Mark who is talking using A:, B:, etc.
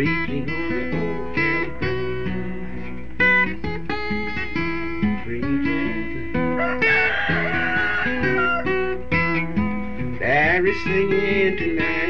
A: preaching on the old town preaching. Larry singing tonight.